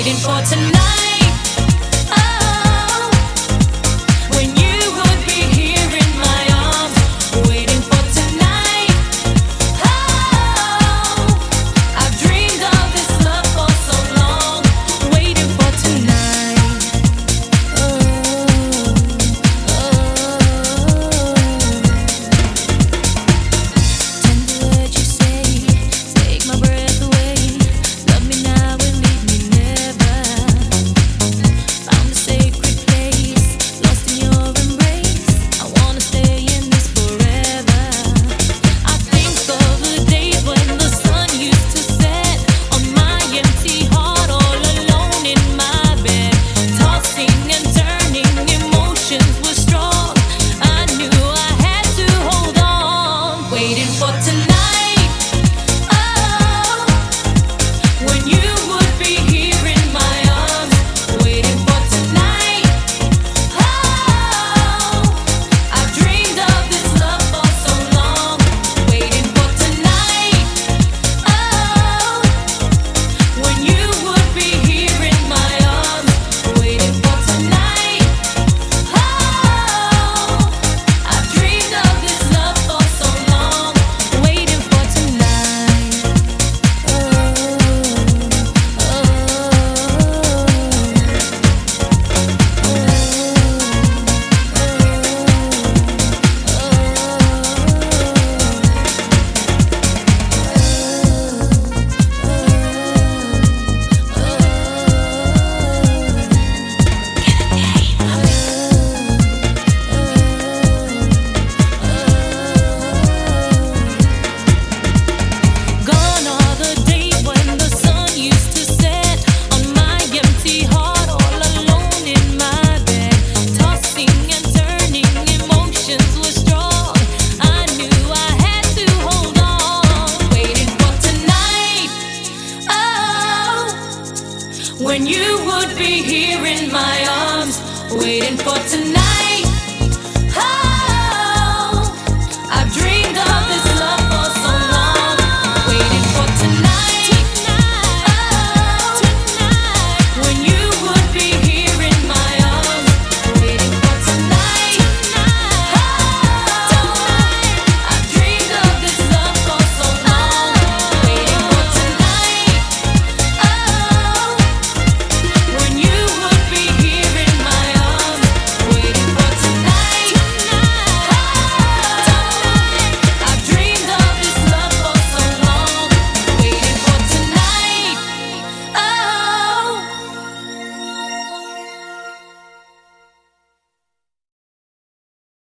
waiting for tonight. Oh, when you would be here in my arms, waiting for tonight. Oh, I've dreamed of this love for so long, waiting for tonight. Tender words you say, take my breath away. Love me now and leave me never. Found a sacred place, lost in your embrace. I wanna stay in this forever. I think of the days when the sun used to set on my empty heart, all alone in my bed, tossing and turning, emotions were strong. I knew I had to hold on, waiting for tonight. Oh, when you would be here in my arms, waiting for tonight. Oh, I've dreamed of this love for so long, waiting for tonight. Oh, when you would be here in my arms, waiting for tonight. Oh, I've dreamed of this love for so long, waiting for tonight. Gone are the days when the sun used to set on my empty heart, all alone in my bed, tossing and turning, emotions were strong. I knew I had to hold on, waiting for tonight. Oh, when you would be here in my arms, waiting for tonight.